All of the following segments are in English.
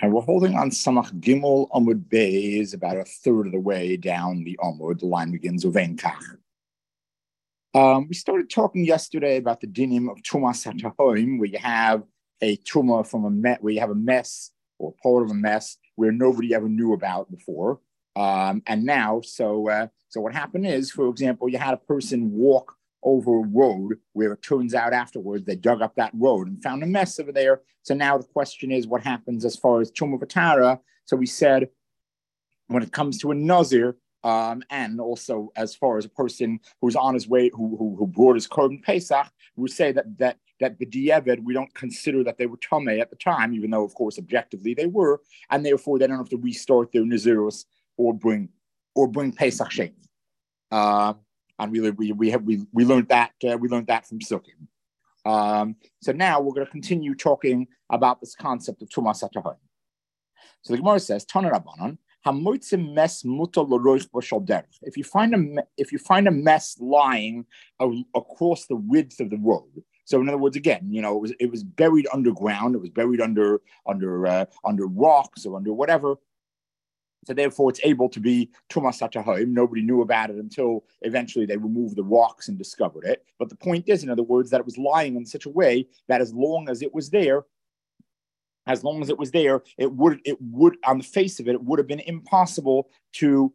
And we're holding on Samach Gimel Amud Beis, about a third of the way down the Amud. The line begins with Venkach. We started talking yesterday about the dinim of Tumas HaTahoim, where you have a Tuma from where you have a mess or part of a mess where nobody ever knew about before. And now, so what happened is, for example, you had a person walk over a road where it turns out afterwards they dug up that road and found a mess over there. So now the question is, what happens as far as Tumah V'Tara? So we said, when it comes to a Nazir, and also as far as a person who's on his way, who brought his Korban Pesach, we say that b'diavad, we don't consider that they were Tameh at the time, even though, of course, objectively they were, and therefore they don't have to restart their Nazirus or bring Pesach Shem. And we learned that from Sukkim. So now we're going to continue talking about this concept of Tumas HaTahoim. So the Gemara says, Tana Rabbanan, if you find a mess lying across the width of the road. So in other words, again, it was buried underground. It was buried under rocks or under whatever. So therefore, it's able to be Tumas HaTahoim. Nobody knew about it until eventually they removed the rocks and discovered it. But the point is, in other words, that it was lying in such a way that as long as it was there, it would on the face of it, it would have been impossible to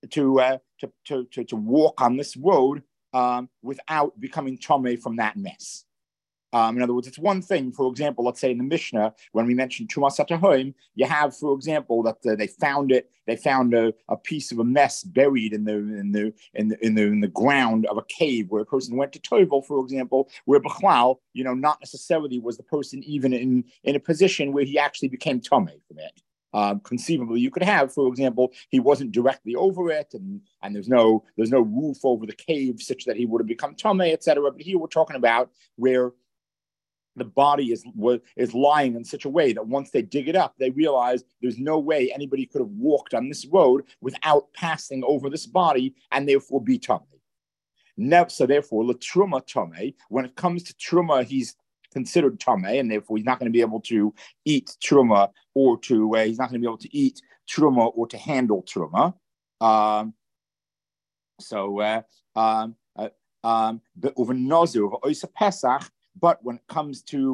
walk on this road without becoming tamei from that mess. In other words, it's one thing, for example, let's say in the Mishnah, when we mentioned Tumas HaTahoim, you have, for example, that they found a piece of a mess buried in the ground of a cave where a person went to Tovel, for example, where B'chlal, not necessarily was the person even in a position where he actually became tamei from it. Conceivably, you could have, for example, he wasn't directly over it, and there's no roof over the cave such that he would have become tamei, etc. But here we're talking about where the body is lying in such a way that once they dig it up, they realize there's no way anybody could have walked on this road without passing over this body and therefore be tamei. So therefore, l'truma tamei. When it comes to truma, he's considered tamei, and therefore he's not going to be able to eat truma or to handle truma. But over nazir over oisa pesach. But when it comes to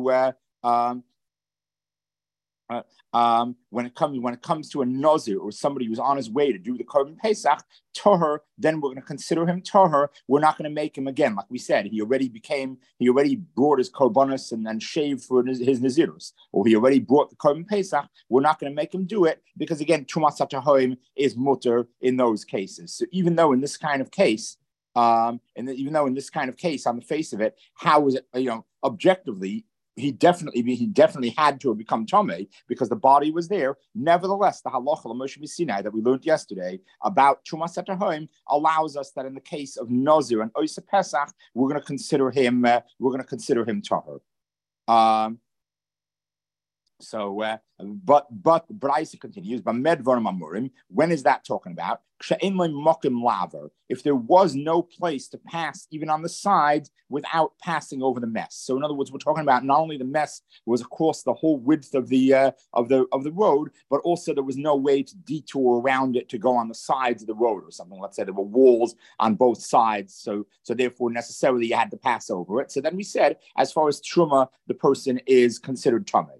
when it comes to a nazir or somebody who's on his way to do the Korban Pesach, Toher, then we're going to consider him Toher. We're not going to make him, again, like we said, he already brought his Korbanos and then shaved for his Nazirus, or he already brought the Korban Pesach. We're not going to make him do it because, again, Tumas HaTahoim is mutter in those cases. So even though in this kind of case, on the face of it, how is it, objectively, he definitely had to have become tamei because the body was there. Nevertheless, the halacha l'Moshe Sinai that we learned yesterday about Tumas HaTahoim allows us that in the case of Nazir and Oisa Pesach, we're going to consider him tahor. But Braisa continues, when is that talking about? If there was no place to pass, even on the sides, without passing over the mess. So in other words, we're talking about not only the mess was across the whole width of the road, but also there was no way to detour around it to go on the sides of the road or something. Let's say there were walls on both sides, so therefore necessarily you had to pass over it. So then we said, as far as truma, the person is considered tamei.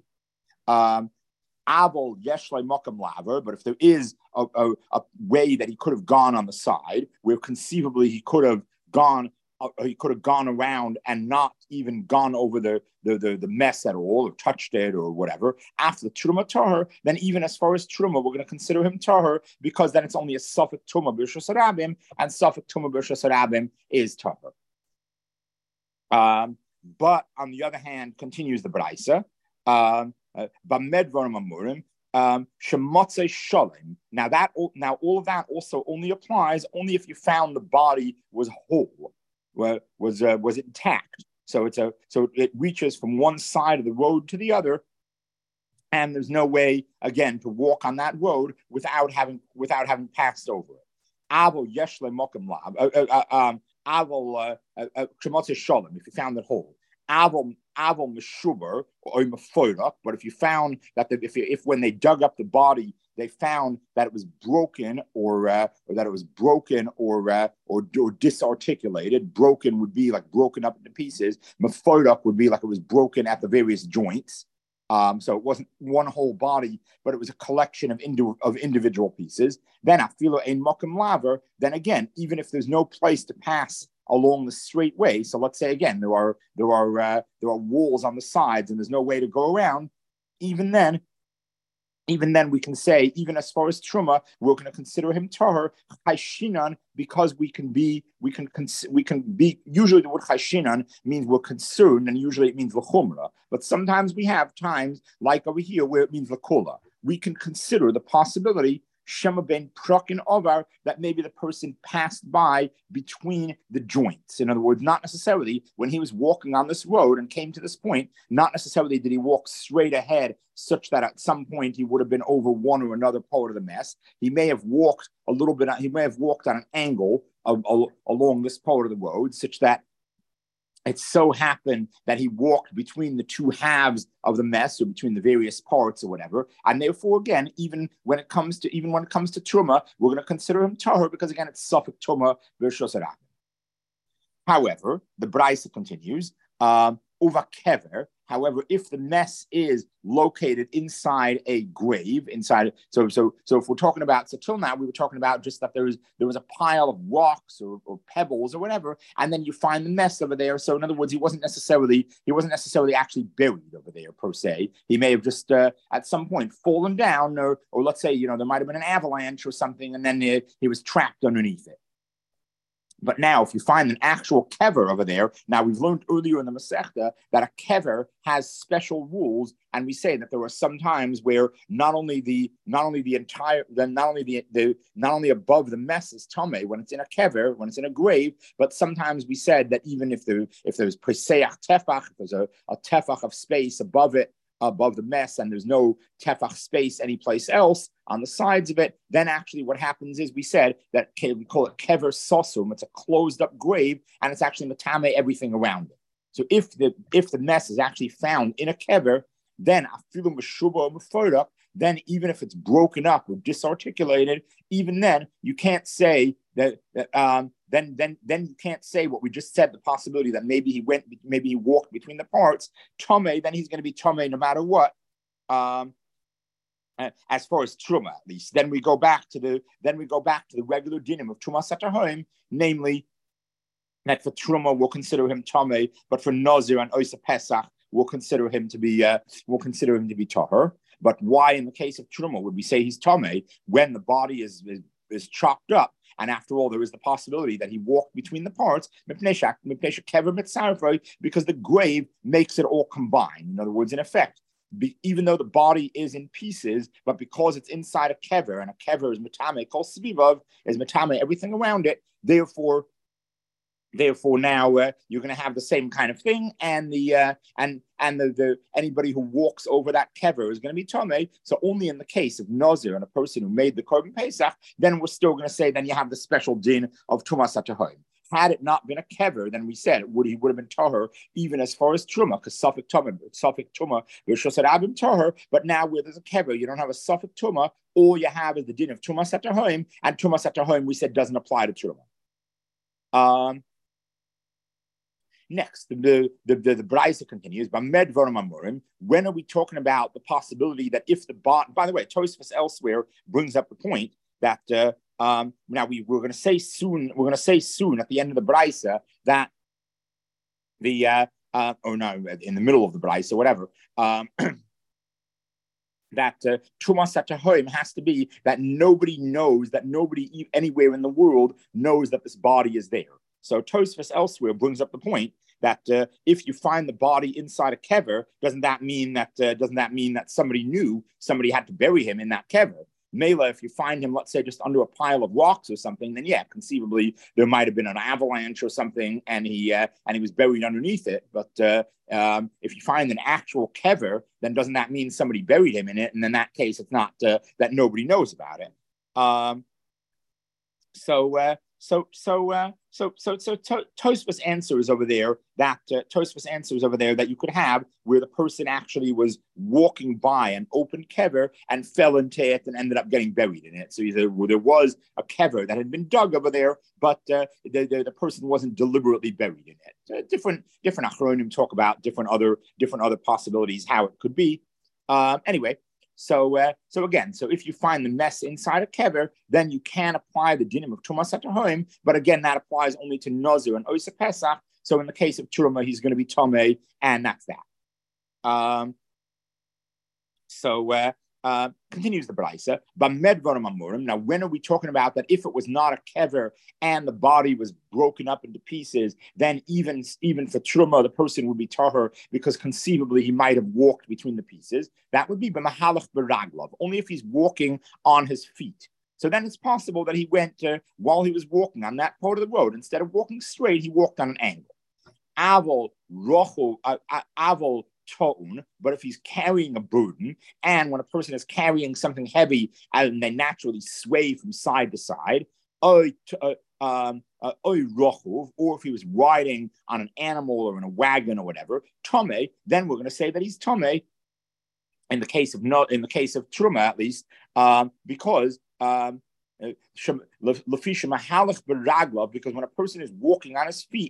But if there is a way that he could have gone on the side, where conceivably he could have gone around and not even gone over the mess at all, or touched it or whatever, after the truma tahor, then even as far as truma, we're going to consider him tahor, because then it's only a suffix truma b'rishus harabim, and suffix truma b'rishus harabim is tahor. But on the other hand, continues the Braisa, now all of that also only applies if you found the body was whole, was intact. So it reaches from one side of the road to the other, and there's no way again to walk on that road without having passed over it. If you found it whole. Aval Meshuber or Mefoirak. But if you found that if when they dug up the body, they found that it was broken or that it was broken or disarticulated. Broken would be like broken up into pieces. Mefoirak would be like it was broken at the various joints. So it wasn't one whole body, but it was a collection of individual pieces. Then afilo ein mokum laver. Then again, even if there's no place to pass along the straight way, so let's say again there are walls on the sides and there's no way to go around. Even then we can say, even as far as truma, we're going to consider him tahor chayshinan, because we can be. Usually, the word chayshinan means we're concerned, and usually it means lechumra. But sometimes we have times, like over here, where it means lekola. We can consider the possibility shema ben prokin ovar, that maybe the person passed by between the joints. In other words, not necessarily when he was walking on this road and came to this point, not necessarily did he walk straight ahead such that at some point he would have been over one or another part of the mess. He may have walked a little bit, he may have walked on an angle along this part of the road such that it so happened that he walked between the two halves of the mess, or between the various parts, or whatever. And therefore, again, even when it comes to truma, we're going to consider him tahor, because again, it's safek tuma v'shos harabim. However, the Braisa continues. Uva kever. However, if the mess is located inside a grave, so if we're talking about, so till now we were talking about just that there was a pile of rocks or pebbles or whatever, and then you find the mess over there. So in other words, he wasn't necessarily actually buried over there per se. He may have just at some point fallen down, or let's say there might have been an avalanche or something, and then he was trapped underneath it. But now, if you find an actual kever over there, now we've learned earlier in the Masechta that a kever has special rules, and we say that there are some times where not only above the mess is tameh when it's in a kever, when it's in a grave, but sometimes we said that even if there's peseach tefach, if there's a tefach of space above it, above the mess, and there's no tefach space anyplace else on the sides of it, then actually what happens is we said that we call it kever sosum. It's a closed up grave, and it's actually matame everything around it. So if the mess is actually found in a kever, then afilu meshuba meforak, then even if it's broken up or disarticulated, even then you can't say that then you can't say what we just said, the possibility that maybe he walked between the parts. Tomei, then he's going to be tomei no matter what. As far as truma, at least, then we go back to the regular dinim of truma satahim, namely that for truma we'll consider him tomei, but for nazir and oisa pesach we'll consider him to be tahor. But why, in the case of truma, would we say he's tomei when the body is chopped up? And after all, there is the possibility that he walked between the parts, because the grave makes it all combined. In other words, in effect, even though the body is in pieces, but because it's inside a kever, and a kever is matame, kol svivav is matame, everything around it, therefore now you're going to have the same kind of thing, and the anybody who walks over that kever is going to be tomei. So only in the case of nazir and a person who made the korban pesach, then we're still going to say then you have the special din of tumas hatahim. Had it not been a kever, then we said he would have been tahor even as far as truma, because safek tuma v'shos harabim tahor. But now where there's a kever, you don't have a safek tuma. All you have is the din of tumas hatahim, and tumas hatahim we said doesn't apply to truma. Next, the Braisa continues. When are we talking about the possibility that if the bot? By the way, Tosfos elsewhere brings up the point that now we're going to say soon. We're going to say soon at the end of the Braisa that in the middle of the Braisa, whatever. That Tumas HaTahoim has to be that nobody knows, that nobody anywhere in the world knows that this body is there. So Tosfos elsewhere brings up the point that if you find the body inside a kever, doesn't that mean that somebody had to bury him in that kever? Mela, if you find him, let's say, just under a pile of rocks or something, then yeah, conceivably there might have been an avalanche or something, and he was buried underneath it. But if you find an actual kever, then doesn't that mean somebody buried him in it? And in that case, it's not that nobody knows about it. So Tosfos answers over there that you could have where the person actually was walking by an open kever and fell into it and ended up getting buried in it. So there was a kever that had been dug over there, but the person wasn't deliberately buried in it. Different achronim talk about different other possibilities how it could be. Anyway. So if you find the mess inside a kever, then you can apply the dinim of Tumas HaTahoim, but again, that applies only to Nazir and Oisa Pesach. So in the case of Turma, he's going to be Tomei, and that's that. Continues the Braisa. Now, when are we talking about that? If it was not a kever and the body was broken up into pieces, then even for Truma, the person would be tahor because conceivably he might have walked between the pieces. That would be b'mahalach b'raglav, only if he's walking on his feet. So then it's possible that he went while he was walking on that part of the road. Instead of walking straight, he walked on an angle. Avol to'un, but if he's carrying a burden, and when a person is carrying something heavy and they naturally sway from side to side, or if he was riding on an animal or in a wagon or whatever, tome, then we're going to say that he's tome. In the case of truma, at least, because because when a person is walking on his feet,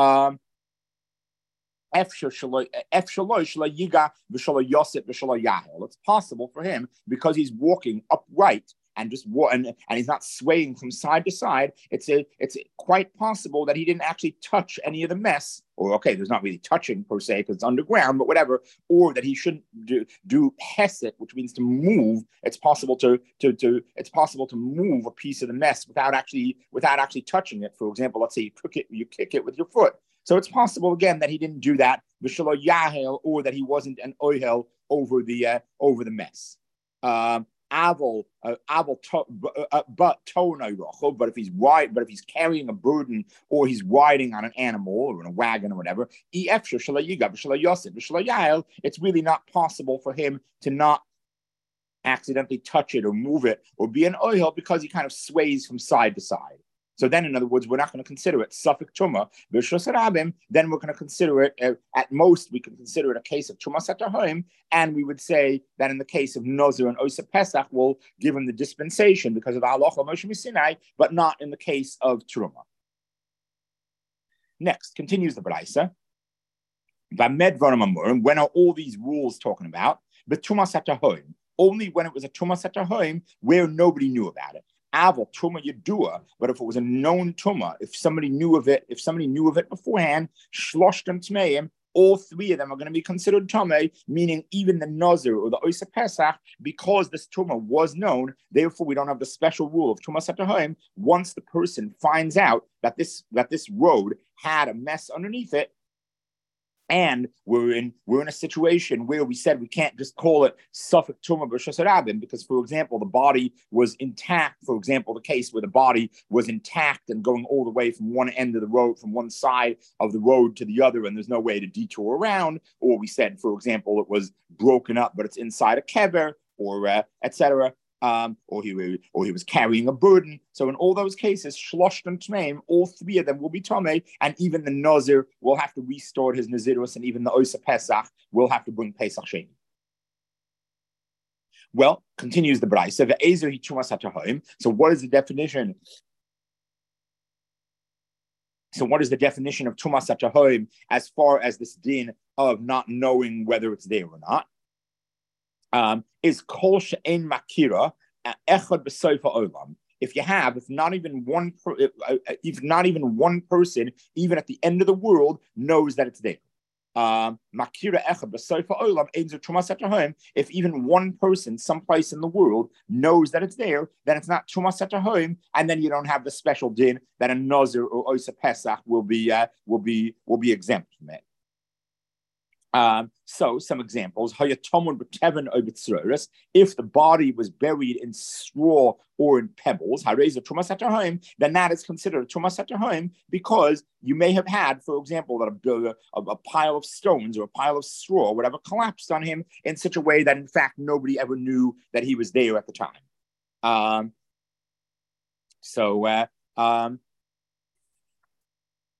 it's possible for him because he's walking upright and he's not swaying from side to side. It's quite possible that he didn't actually touch any of the mess, or there's not really touching per se because it's underground, but whatever, or that he shouldn't do hesed, which means to move. It's possible to move a piece of the mess without actually touching it. For example, let's say you kick it with your foot. So it's possible again that he didn't do that, or that he wasn't an oihel over the mess. But if he's carrying a burden or he's riding on an animal or in a wagon or whatever, it's really not possible for him to not accidentally touch it or move it or be an oihel because he kind of sways from side to side. So then, in other words, we're not going to consider it Suffolk Tuma, then we're going to consider it, at most, we can consider it a case of Tumas HaTahoim, and we would say that in the case of Nazir and Oisa Pesach, we'll give him the dispensation because of Allah Moshe Sinai, but not in the case of Truma. Next, continues the Braisa. When are all these rules talking about? But Tumas HaTahoim, only when it was a Tumas HaTahoim where nobody knew about it. Aval Tuma Yedua, but if it was a known Tuma, if somebody knew of it beforehand, Shloshtem Tmeim, all three of them are going to be considered Tame, meaning even the Nazir or the Oisa Pesach, because this Tuma was known. Therefore, we don't have the special rule of Tumas HaTahoim. Once the person finds out that this road had a mess underneath it, and we're in a situation where we said we can't just call it Suffolk Tuma B'Shas Rabim because, for example, the body was intact. For example, the case where the body was intact and going all the way from one end of the road, from one side of the road to the other, and there's no way to detour around. Or we said, for example, it was broken up, but it's inside a kever, or etc. Or he was carrying a burden. So in all those cases, Shloshtem Tmeim, all three of them will be Tomei, and even the Nazir will have to restore his Nazirus, and even the Oisa Pesach will have to bring Pesach Sheni. Well, continues the Braisa, Ve'ezer hi Tumas HaTahoim. So what is the definition? So what is the definition of Tumas HaTahoim as far as this din of not knowing whether it's there or not? Is kol she'en makira echad b'sofa olam. If not even one person, even at the end of the world, knows that it's there. Makira echad b'sofa olam einzer Tumas HaTahoim. If even one person, someplace in the world, knows that it's there, then it's not Tumas HaTahoim, and then you don't have the special din that a Nazir or Oisa Pesach will be exempt from it. So some examples: if the body was buried in straw or in pebbles, then that is considered a Tumas HaTahoim because you may have had, for example, that a pile of stones or a pile of straw or whatever collapsed on him in such a way that in fact nobody ever knew that he was there at the time.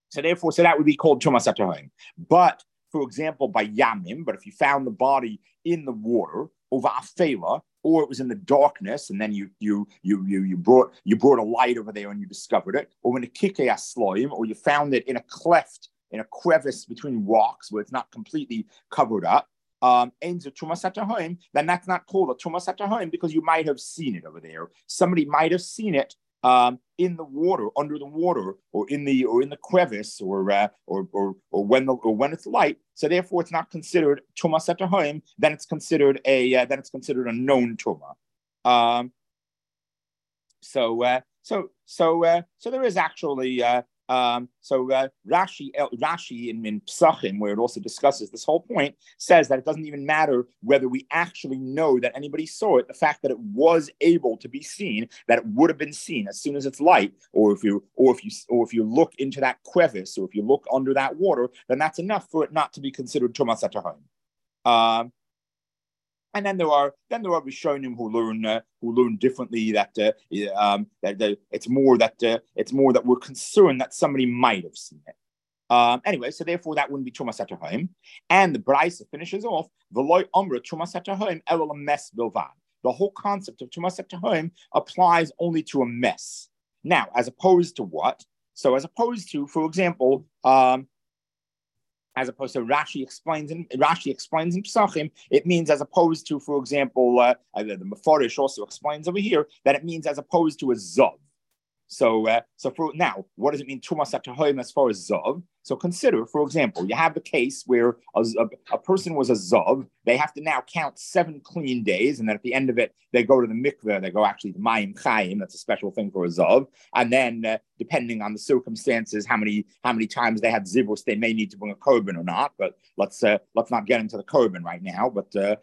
So therefore, so that would be called Tumas Atahoim. But for example, by Yamim, but if you found the body in the water, over Afela, or it was in the darkness, and then you brought a light over there and you discovered it, or in a Kikei Asloim, or you found it in a cleft, in a crevice between rocks where it's not completely covered up, then that's not called a Tumas Atahoim because you might have seen it over there. Somebody might have seen it in the water, under the water, or in the crevice, or when it's light. So therefore, it's not considered Tumas Atahoim. Then it's considered a known Tuma. So there is actually. Rashi in Psachim, where it also discusses this whole point, says that it doesn't even matter whether we actually know that anybody saw it. The fact that it was able to be seen, that it would have been seen as soon as it's light, or if you look into that crevice, or if you look under that water, then that's enough for it not to be considered Tumas Atahoim. And then there are Rishonim who learn differently that it's more that we're concerned that somebody might have seen it. Anyway, so therefore that wouldn't be Tumas Atahoim. And the Brisa finishes off V'loy Amra Tumas Atahoim Elul Mes Bilvad. The whole concept of Tumas Atahoim applies only to a mess. Now, as opposed to what? So as opposed to, for example, as opposed to Rashi explains in Psachim, it means as opposed to, for example, the Mefarish also explains over here that it means as opposed to a Zav. So for now, what does it mean Tumas Atahoim as far as Zav? So consider, for example, you have the case where a person was a Zav. They have to now count 7 clean days, and then at the end of it, they go to the mikveh. They go actually to Mayim Chaim. That's a special thing for a Zav. And then, depending on the circumstances, how many times they had zivus, they may need to bring a korban or not. But let's not get into the korban right now. But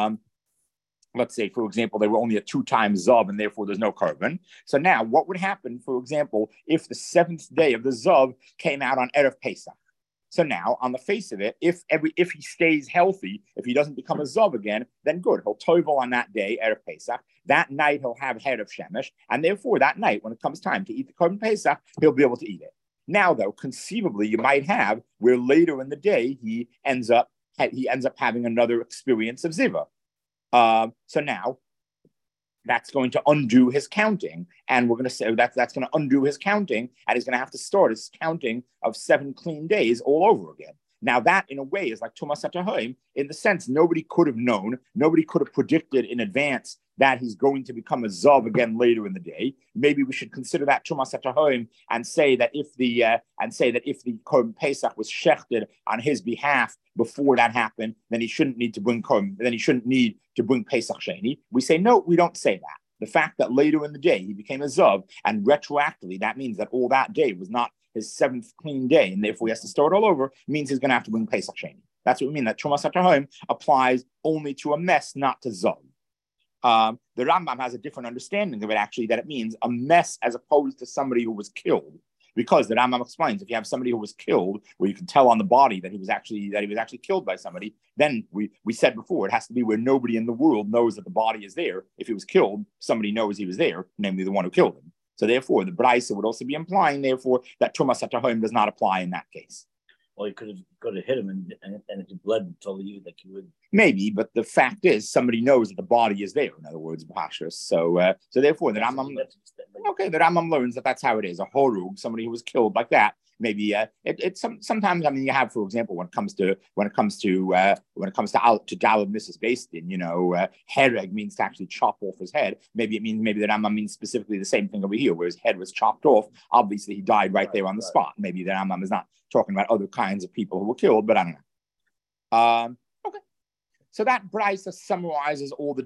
let's say, for example, they were only a 2-time Zav, and therefore there's no korban. So now, what would happen, for example, if the 7th day of the Zav came out on Erev Pesach? So now, on the face of it, if he stays healthy, if he doesn't become a Zav again, then good. He'll toivel on that day, Erev Pesach. That night, he'll have head of Shemesh, and therefore that night, when it comes time to eat the korban Pesach, he'll be able to eat it. Now, though, conceivably, you might have where later in the day he ends up having another experience of Ziva. So now that's going to undo his counting, and we're going to say that's going to undo his counting, and he's going to have to start his counting of 7 clean days all over again. Now that, in a way, is like Tumas Atahoim in the sense nobody could have known, nobody could have predicted in advance that he's going to become a Zav again later in the day. Maybe we should consider that Tumas Atahoim and say that if the Korban Pesach was shechted on his behalf before that happened, then he shouldn't need to bring Korban, then he shouldn't need to bring Pesach Sheni. We say no, we don't say that. The fact that later in the day he became a Zav, and retroactively that means that all that day was not his 7th clean day, and therefore he has to start all over, means he's going to have to bring Pesach Sheni. That's what we mean, that Tumas Atahoim applies only to a mess, not to Zav. The Rambam has a different understanding of it, actually, that it means a mess as opposed to somebody who was killed. Because the Rambam explains, if you have somebody who was killed, where you can tell on the body that he was actually killed by somebody, then we said before, it has to be where nobody in the world knows that the body is there. If he was killed, somebody knows he was there, namely the one who killed him. So therefore, the Braisa would also be implying, therefore, that Tumas Atahoim does not apply in that case. Well, you could have hit him, and if he bled and told you that you would. Maybe, but the fact is, somebody knows that the body is there. In other words, Pashas. So therefore, the Rambam learns that that's how it is. A horug, somebody who was killed like that. Maybe sometimes. I mean, you have, for example, when it comes to Dalad Mrs. Bastin, hereg means to actually chop off his head. Maybe the Rambam means specifically the same thing over here, where his head was chopped off. Obviously, he died right there on the spot. Maybe the Rambam is not talking about other kinds of people who were killed, but I don't know. Okay. So that Brisa summarizes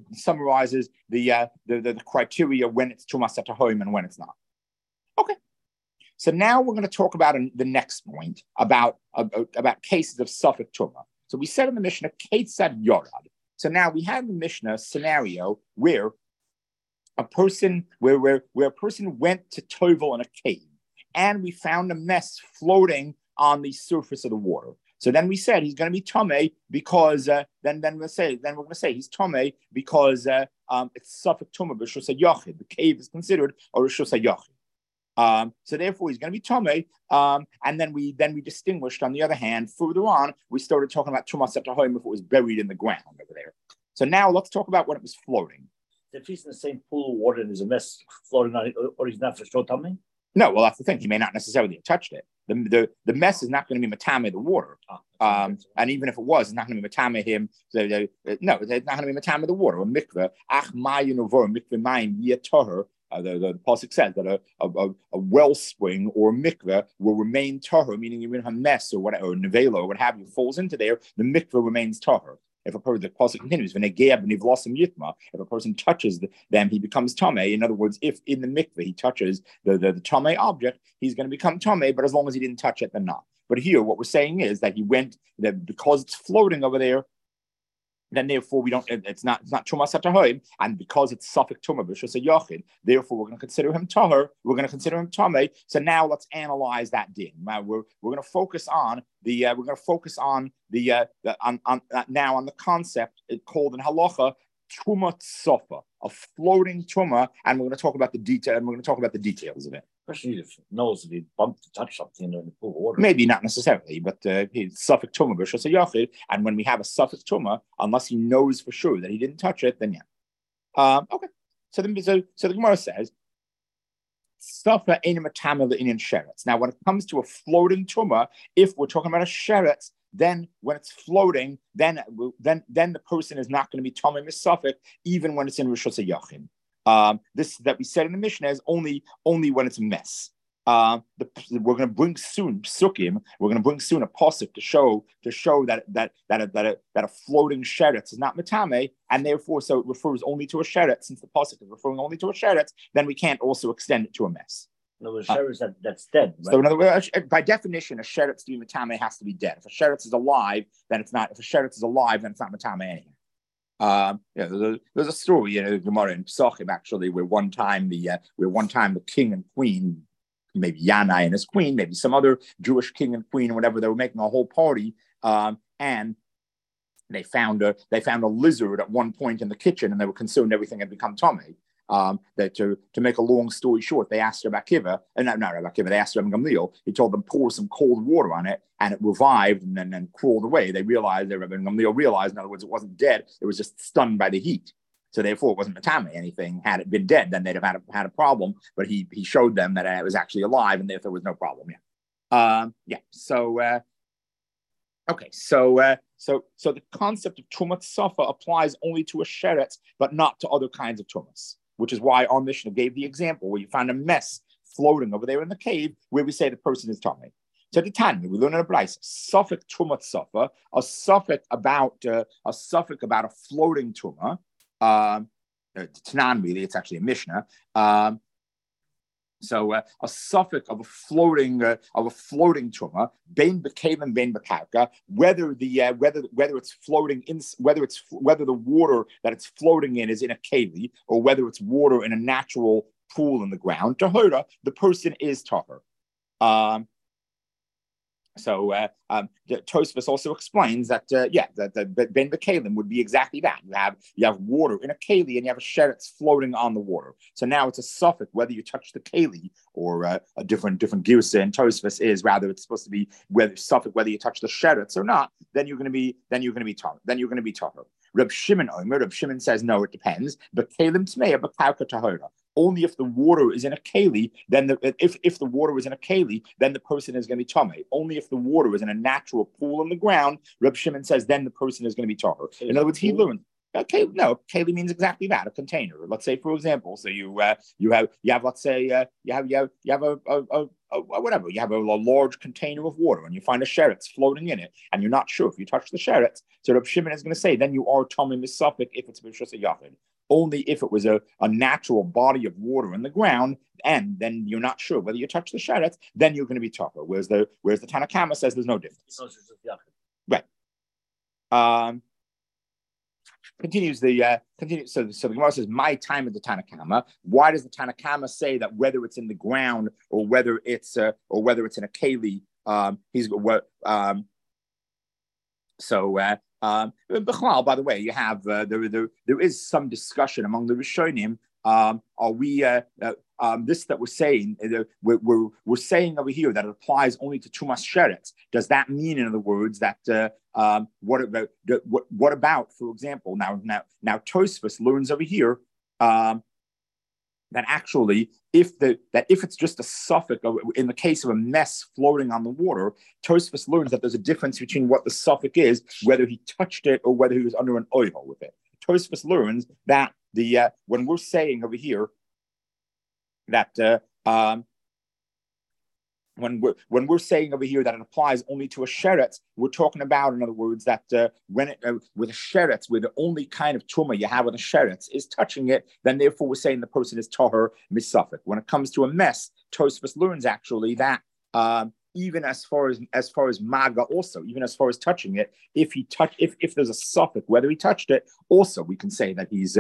the criteria when it's Tumas Atahoim and when it's not. Okay. So now we're going to talk about the next point about cases of Safek Tumah. So we said in the Mishnah, Ketzad Yorad. So now we have in the Mishnah scenario where a person went to Tovel in a cave, and we found a mess floating on the surface of the water. So then we said he's going to be Tomei because then we're going to say he's Tomei because it's Safek Tumah b'Rishus HaYachid. The cave is considered a Rishus HaYachid. So therefore, he's going to be Tomei. And then we distinguished, on the other hand, further on, we started talking about Tumas Atahim if it was buried in the ground over there. So now let's talk about when it was floating. If he's in the same pool of water and there's a mess floating on it, or he's not for sure Tomei? No, well, that's the thing. He may not necessarily have touched it. The mess is not going to be matame the water. And even if it was, it's not going to be matame him. No, it's not going to be matame the water. A mikveh, ach mayin over mikveh mayim yetoher. The pasuk says that a wellspring or a mikveh will remain tahor, meaning even if a mess or whatever, or nevela or what have you falls into there, the mikveh remains tahor. If a person, the pasuk continues, if a person touches them, he becomes tamei. In other words, if in the mikveh he touches the tamei object, he's going to become tamei. But as long as he didn't touch it, then not. But here, what we're saying is that he went, that because it's floating over there, then therefore we don't. It's not Tumas Atahoim, and because it's Safek Tumah B'Shus Yachid, therefore we're going to consider him Tahor. We're going to consider him Tamei. So now let's analyze that din. Now we're going to focus on the now on the concept called in halacha Tumah Tsofa, a floating tumah, and we're going to talk about the detail. And we're going to talk about the details of it. Especially if it knows if he bumped to touch something in the pool of water. Maybe not necessarily, but he's Safek Tumah B'Shus Yachid, and when we have a Safek Tumah, unless he knows for sure that he didn't touch it, then yeah. Okay. So the Gemara says, Safa ein matame le'inyan sheretz. Now, when it comes to a floating tumah, if we're talking about a sheretz, then when it's floating, then the person is not going to be tamei misafek, even when it's in Rishus Yachid. This that we said in the Mishnah is only when it's a mess. We're going to bring soon psukim. We're going to bring soon a pasuk to show that a floating sheretz is not matame, and therefore so it refers only to a sheretz. Since the pasuk is referring only to a sheretz, then we can't also extend it to a mess. No, a sheretz that's dead. Right? So in other words, by definition, a sheretz to be matame has to be dead. If a sheretz is alive, then it's not. If a sheretz is alive, then it's not matame anyhow. There's a story in Gemara in Pesachim actually where one time the king and queen, maybe Yanai and his queen, maybe some other Jewish king and queen or whatever, they were making a whole party, and they found a lizard at one point in the kitchen, and they were concerned everything had become tamei. That to make a long story short, they asked Rabbi Akiva, not Rabbi Akiva, they asked Rabbi Gamliel. He told them pour some cold water on it, and it revived and then crawled away. They realized, Rabbi Gamliel realized, in other words, it wasn't dead; it was just stunned by the heat. So therefore, it wasn't matame anything. Had it been dead, then they'd have had a problem. But he showed them that it was actually alive, and therefore there was no problem. So the concept of tumas safa applies only to a sheretz, but not to other kinds of tumas. Which is why our Mishnah gave the example where you find a mess floating over there in the cave, where we say the person is tamei. So the Tanya, we learn in a brayso, safek tumas safa, a safek about a floating tumah. Tanan, really, it's actually a Mishnah. So a suffix of a floating tumah, bein b'kelim, bein b'karka, whether it's floating in, whether the water that it's floating in is in a keli, or whether it's water in a natural pool in the ground. Tahora, the person is tahor. Tosfos also explains that that ben b'kelim would be exactly that. You have water in a keli and you have a sheretz floating on the water. So now it's a suffix whether you touch the keli or a different girsa in Tosfos is rather it's supposed to be whether you touch the sheretz or not. Then you're going to be tahor. Reb Shimon says no, it depends. But kelim tmeya b'karka tahora. Only if the water is in a keli, then if the water is in a keli, then the person is going to be tamei. Only if the water is in a natural pool in the ground, Reb Shimon says, then the person is going to be tahor. In other words, he learned. Okay, no, keli means exactly that, a container. Let's say, for example, so you have let's say you have a large container of water, and you find a sheretz floating in it, and you're not sure if you touch the sheretz. So Reb Shimon is going to say, then you are tamei misafik if it's b'shus yachid. Only if it was a natural body of water in the ground, and then you're not sure whether you touch the sheretz, then you're going to be tahor. Whereas the Tanakama says there's no difference. Right. Continues. So the Gemara says, my time at the Tanakama. Why does the Tanakama say that whether it's in the ground or whether it's in a keli, by the way, you have there is some discussion among the Rishonim. this that we're saying, we're saying over here that it applies only to Tumas Sheretz. Does that mean, in other words, that what about, for example, now Tosfos learns over here that actually, if it's just a suffix in the case of a mess floating on the water, Tosfos learns that there's a difference between what the suffix is, whether he touched it or whether he was under an oil with it. Tosfos learns that when we're saying over here that when we're saying over here that it applies only to a sheretz, we're talking about, in other words, that when it with a sheretz, where the only kind of tumah you have with a sheretz is touching it, then therefore we're saying the person is tahor misafik. When it comes to a mess, Tosfos learns actually that even as far as maga, also even as far as touching it, if there's a suffix whether he touched it, also we can say that he's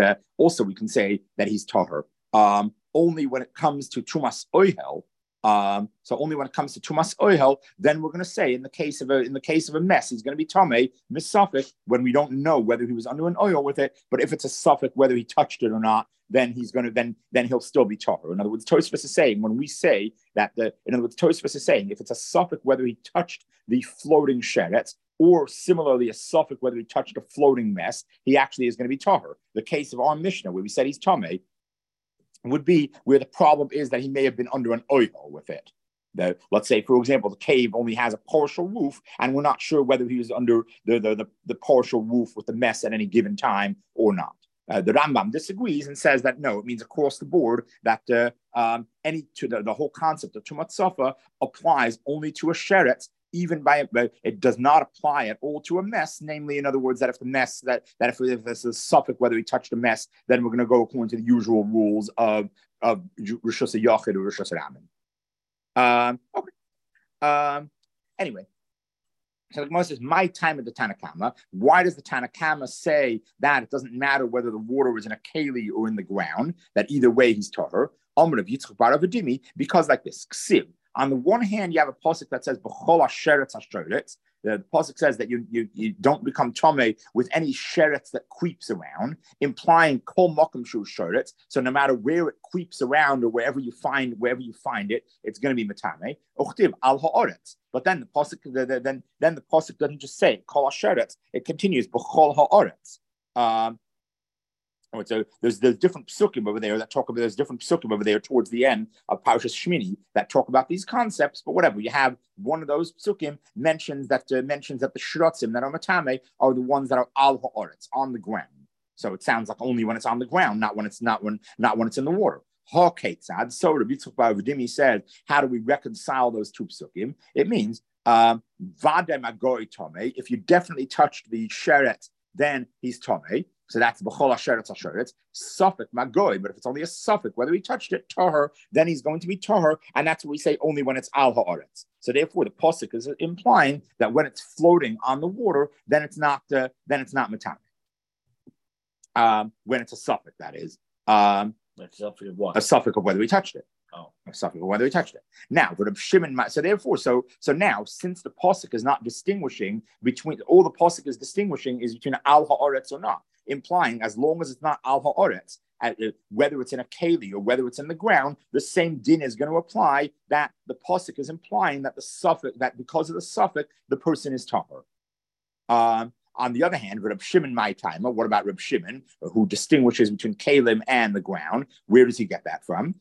tahor. Only when it comes to tumas oihel. So only when it comes to tumas oihel, then we're going to say in the case of a mess, he's going to be tamei misafik when we don't know whether he was under an oil with it. But if it's a suffix whether he touched it or not, then he'll still be tahor. In other words, Tosfos is saying when we say that Tosfos is saying if it's a suffix whether he touched the floating sheretz, or similarly a suffix whether he touched a floating mess, he actually is going to be tahor. The case of our Mishnah where we said he's tamei would be where the problem is that he may have been under an oil with it. Let's say, for example, the cave only has a partial roof, and we're not sure whether he was under the partial roof with the mess at any given time or not. The Rambam disagrees and says that no, it means across the board that the whole concept of Tumat Safa applies only to a sheretz, even it does not apply at all to a mess. Namely, in other words, that if the mess if there's a suffix whether he touched a mess, then we're going to go according to the usual rules of Rishus Yachid or Rishus Ramin. Okay. Anyway, so the Gemara says, "My time at the Tanakama." Why does the Tanakama say that it doesn't matter whether the water was in a keli or in the ground? That either way he's tahor. Amar of Yitzchak bar Avadimi, because like this, Ksiv. On the one hand, you have a pasuk that says "B'chol hasheretz hasheretz." The pasuk says that you don't become tamei with any sheretz that creeps around, implying kol makom shu sheretz. So no matter where it creeps around or wherever you find it, it's going to be matame. Uchtiv al haaretz. But then the pasuk then the pasuk doesn't just say kol hasheretz; it continues b'chol haaretz. So there's different psukim over there that talk about. There's different psukim over there towards the end of Parshas Shmini that talk about these concepts. But whatever, you have one of those psukim mentions that the shrotzim that are matame are the ones that are al haaretz, on the ground. So it sounds like only when it's on the ground, not when it's in the water. Ha ketzad. So Rabbi Yitzchak bar Avadimi said, how do we reconcile those two psukim? It means vadem agoi tome. If you definitely touched the sheret, then he's tome. So that's b'chol hasheretz hasheretz. Suffik magoi, but if it's only a suffix, whether he touched it, tahor, then he's going to be tahor, and that's what we say only when it's al haaretz. So therefore, the pasuk is implying that when it's floating on the water, then it's not matame. When it's a suffix, that is. A suffix of what? A suffix of whether he touched it. Oh, a suffix of whether he touched it. Now, but Shimon, so therefore, so now, since the pasuk is not distinguishing between, all the pasuk is distinguishing is between al haaretz or not, implying as long as it's not al haaretz, whether it's in a keli or whether it's in the ground, the same din is going to apply. That the pasuk is implying that the suffix, that because of the suffix, the person is tahor. On the other hand, Reb Shimon my timer. What about Reb Shimon, who distinguishes between kalim and the ground? Where does he get that from?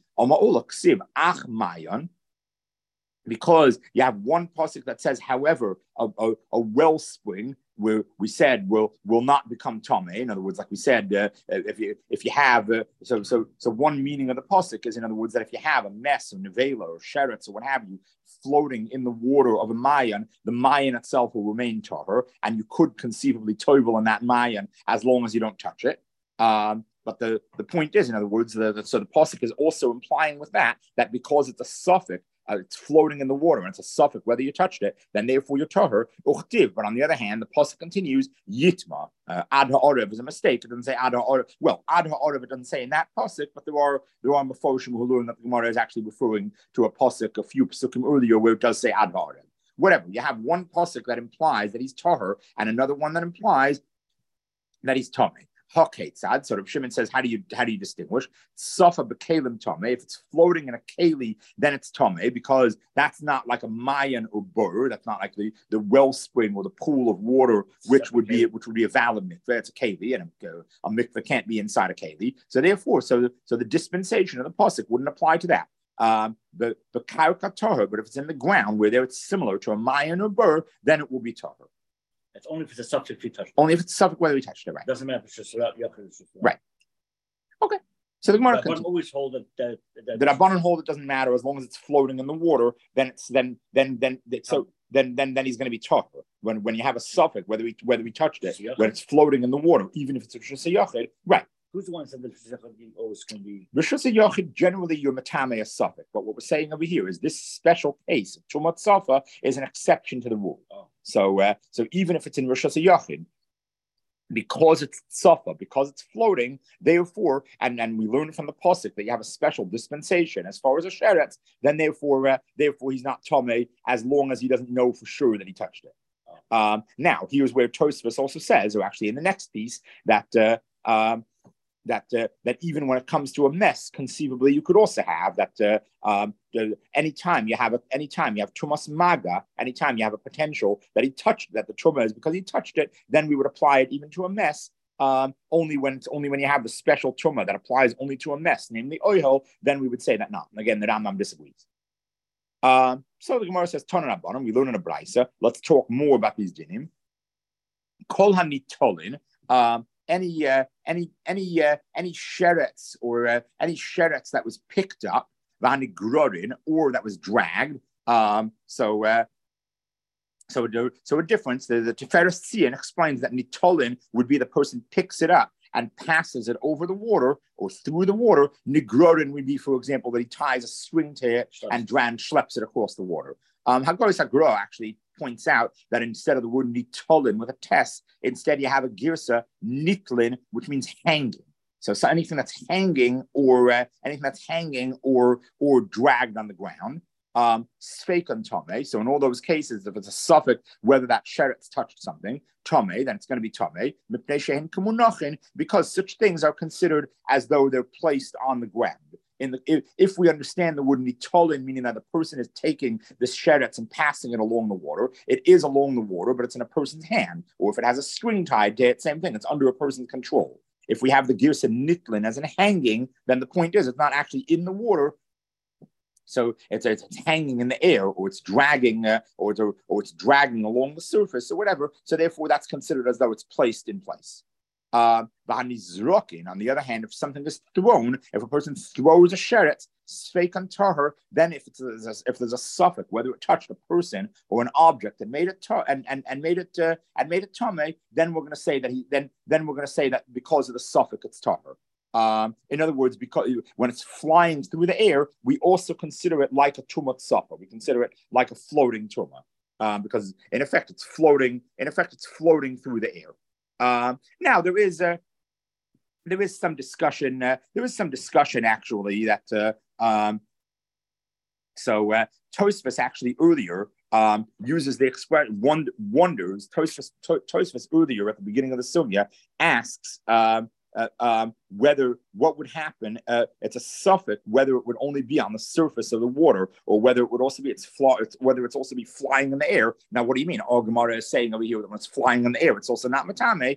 Because you have one pasuk that says, however, a wellspring where we said will not become tamei. In other words, like we said, if you have so one meaning of the pasuk is, in other words, that if you have a mess or nevela or sheretz or what have you floating in the water of a mayan, the mayan itself will remain tahor, and you could conceivably tovel in that mayan as long as you don't touch it. But the point is, in other words, so the pasuk is also implying with that because it's a suffix. It's floating in the water, and it's a suffix whether you touched it, then therefore you're tahor. Uchtiv. But on the other hand, the pasuk continues yitma. Ad ha'orev is a mistake. It doesn't say ad ha'orev. Well, ad ha'orev it doesn't say in that pasuk, but there are mefoshim who learn that the Gemara is actually referring to a pasuk a few pasukim earlier where it does say ad ha'orev. Whatever. You have one pasuk that implies that he's tahor, and another one that implies that he's tamei. Haketzad. So Reb Shimon says, how do you distinguish? Safa b'kelim tame. If it's floating in a keli, then it's tame, because that's not like a mayan or bur. That's not like the wellspring or the pool of water, which would be a valid mikveh. It's a keli, and a mikveh can't be inside a keli. So therefore, so the dispensation of the pasuk wouldn't apply to that. The karka tahor, but if it's in the ground where there it's similar to a mayan or bur, then it will be tahor. It's only if it's a subject we touched. Only if it's a subject whether we touched it, right? Doesn't matter if it's just right. Okay. So the Gemara always hold that the Rabbanan hold it doesn't matter as long as it's floating in the water. Then it's then he's going to be tahor. When you have a suffix, whether we touched it, when it's floating in the water, even if it's a Rishus Yachid, right? Who's the one that said that Rishus Yachid always can be? Rishus Yachid, generally you're matame a suffix, but what we're saying over here is this special case of Tumat Safa is an exception to the rule. Oh. So even if it's in Rishus Yachid, because it's Safa, because it's floating, therefore, and we learn from the pasuk that you have a special dispensation as far as a sheretz, then therefore he's not tamei as long as he doesn't know for sure that he touched it. Now, here's where Tosfos also says, or actually in the next piece, that even when it comes to a mess, conceivably you could also have that anytime you have tumas maga, anytime you have a potential that he touched, that the tumah is because he touched it, then we would apply it even to a mess. Only when you have the special tumah that applies only to a mess, namely oil, then we would say that not. And again, the Rambam disagrees. So the Gemara says, Tanan Rabbanan, we learn in a brisa. Let's talk more about these dinim. Kol hanitolin. Any sheretz or any sheretz that was picked up, v'hanigrorin, or that was dragged. So a difference. The Tiferes Tzion explains that nitolin would be the person picks it up and passes it over the water or through the water. Nigrorin would be, for example, that he ties a string to it and schleps it across the water. Haggadah Sagra actually points out that instead of the word nitolin with a test, instead you have a girsa nitlin, which means hanging. So anything that's hanging or dragged on the ground. Sfeikon tame. So in all those cases, if it's a suffix, whether that sheretz touched something, tame, then it's going to be tame. Because such things are considered as though they're placed on the ground. If we understand the word nitolin, meaning that the person is taking this sheretz and passing it along the water, it is along the water, but it's in a person's hand. Or if it has a string tied to it, same thing, it's under a person's control. If we have the girsa nitlin as in hanging, then the point is it's not actually in the water. So it's hanging in the air, or it's dragging, or it's dragging along the surface, or whatever. So therefore, that's considered as though it's placed in place. On the other hand, if something is thrown, if a person throws a sheretz, sfeikon tahor, then if there's a suffix, whether it touched a person or an object and made it made it tamei, then we're going to say that because of the suffix it's tahor. In other words, because when it's flying through the air, we also consider it like a tumat safa. We consider it like a floating tumah, because in effect it's floating through the air. Now there is some discussion. There is some discussion actually that Tosfos actually earlier uses the expression wonders. Tosfos earlier at the beginning of the Sumya asks whether what would happen. It's a suffix whether it would only be on the surface of the water or whether it would also be whether it's also be flying in the air. Now, what do you mean? All Gemara is saying over here that when it's flying in the air, it's also not matame.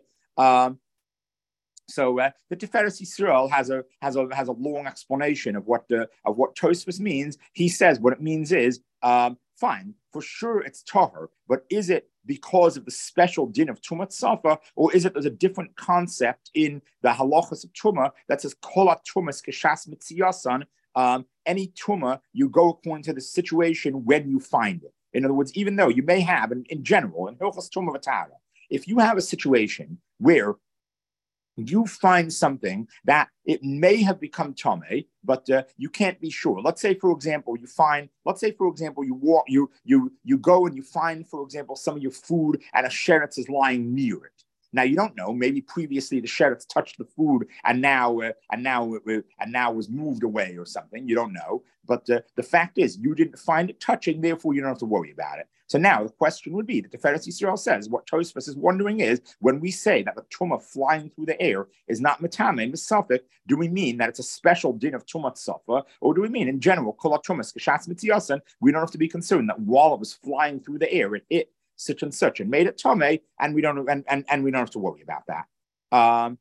So the Tiferes Yisrael has a long explanation of what Tosfos means. He says what it means is fine, for sure it's tahor, but is it because of the special din of Tumat Safa, or is it there's a different concept in the halachas of Tumah that says Kol Tumas Keshas Mitziyasan, any Tumah, you go according to the situation when you find it. In other words, even though you may have, in general, in Hilchas Tumah V'Tara, if you have a situation where you find something that it may have become tamei, but you can't be sure. Let's say, for example, you go and you find, for example, some of your food and a sheretz is lying near it. Now you don't know. Maybe previously the sheretz touched the food and now was moved away or something. You don't know. But the fact is, you didn't find it touching. Therefore, you don't have to worry about it. So now the question would be that the Tiferes Yisrael says, what Tosfos is wondering is, when we say that the Tumah flying through the air is not Matame, Misafik, do we mean that it's a special din of Tumat Safa, or do we mean in general, Kol HaTumas, Geshatz Mitziyasan, we don't have to be concerned that while it was flying through the air, it hit such and such and made it Tomei, and we don't have to worry about that.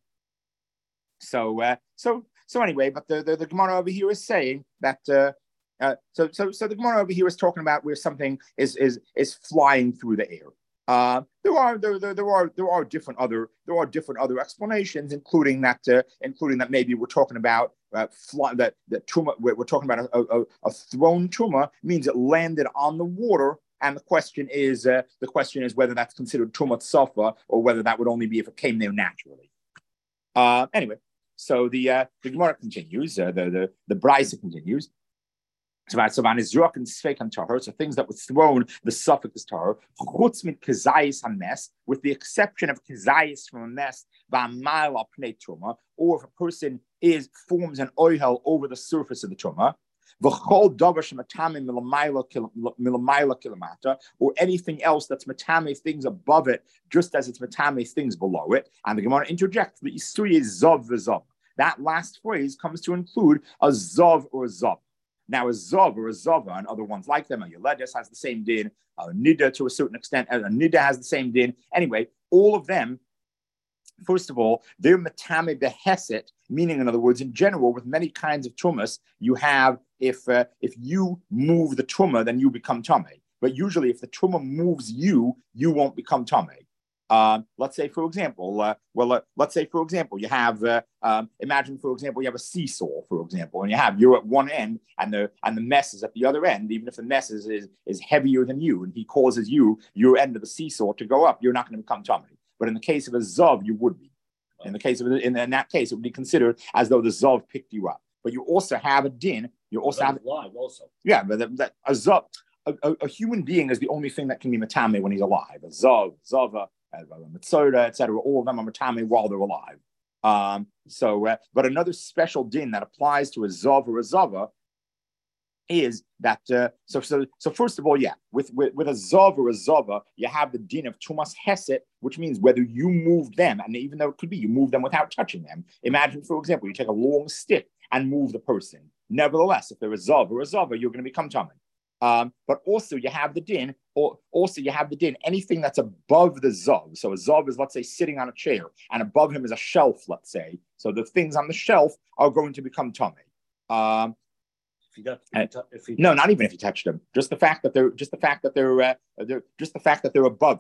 So anyway, but the Gemara over here is saying that so the Gemara over here is talking about where something is flying through the air. There are different other explanations, including that maybe we're talking about that tumah. We're talking about a thrown tumah means it landed on the water. And the question is whether that's considered tumat safa or whether that would only be if it came there naturally. Anyway, so the Gemara continues. The Brisa continues. So things that were thrown, the suffix is tahor. Chutz mit kezayis hames, with the exception of kezayis from a mess, v'amayla pnei truma, or if a person forms an oihel over the surface of the truma. V'chol davar shematame milamayla kilamata, or anything else that's matame things above it, just as it's matame things below it. And the Gemara interjects the isuri is zav v'zav. That last phrase comes to include a zav or a zav. Now, a zav or a zava and other ones like them, a Yoledes has the same din, a nida to a certain extent, a nida has the same din. Anyway, all of them, first of all, they're matame beheset, meaning, in other words, in general, with many kinds of tumas, you have, if you move the tumah, then you become tameh. But usually, if the tumah moves you, you won't become tameh. Let's say, for example, you have, imagine, for example, you have a seesaw, for example, and you're at one end and the mess is at the other end. Even if the mess is heavier than you and he causes your end of the seesaw to go up, you're not going to become tummy. But in the case of a zav, you would be. In that case, it would be considered as though the zav picked you up. But you also have a din. You also have alive, also. Yeah, but a zav, a human being is the only thing that can be matame when he's alive. A zav, zava, Mitzoda, etc. All of them are matame while they're alive. But another special din that applies to a zav or a zava is that. So first of all, with a zav or a zava, you have the din of tumas heset, which means whether you move them, and even though it could be you move them without touching them. Imagine, for example, you take a long stick and move the person. Nevertheless, if they're a zav or a zava, you're going to become tamei. But also you have the din, anything that's above the zav. So a zav is, let's say, sitting on a chair, and above him is a shelf, let's say. So the things on the shelf are going to become tamei. No, not even if you touch them. Just the fact that they're above.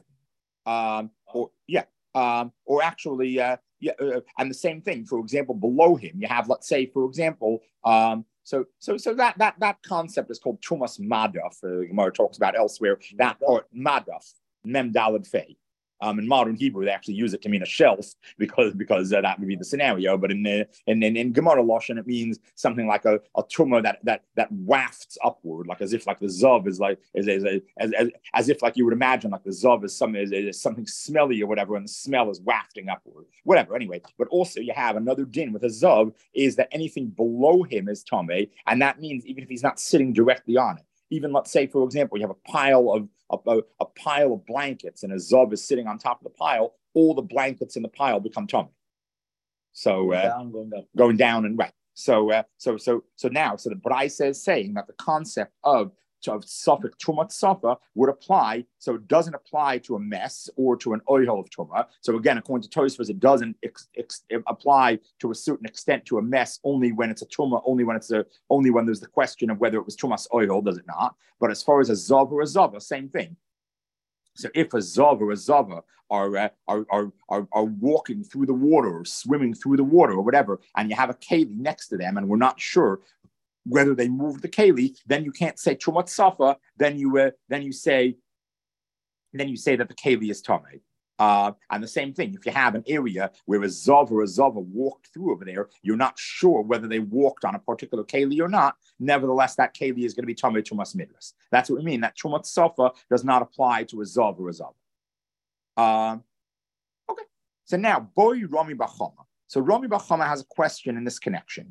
Or actually, and the same thing. For example, below him, you have, let's say, for example, So that concept is called tumas madaf. Gemara talks about elsewhere. That or madaf, mem dalad fei. In modern Hebrew, they actually use it to mean a shelf because that would be the scenario. But in Gemara Lashon, it means something like a tumah that wafts upward, like as if like the zav is like as if like you would imagine like the zav is something smelly or whatever, and the smell is wafting upward. Whatever. Anyway, but also you have another din with a zav is that anything below him is tamei, and that means even if he's not sitting directly on it. Even let's say, for example, you have a pile of blankets, and a zav is sitting on top of the pile. All the blankets in the pile become tamei. So going down and right. So the Brisa is saying that the concept of suffix tumat safa would apply, so it doesn't apply to a mess or to an oihel of tumah. So again, according to Tosfos, it doesn't apply to a certain extent to a mess only when it's a tumah, only when there's the question of whether it was tumas oihel, does it not? But as far as a zav or a zava, same thing. So if a zav or a zava are walking through the water or swimming through the water or whatever, and you have a keli next to them, and we're not sure whether they move the keli, then you can't say tumat safa. Then you say that the keli is tamei. And the same thing, if you have an area where a zav or a zava walked through over there, you're not sure whether they walked on a particular keli or not. Nevertheless, that keli is going to be tamei tumas midras. That's what we mean. That tumat safa does not apply to a zav or a zava. Okay. So now, boy Rami Bachama. So Rami Bachama has a question in this connection.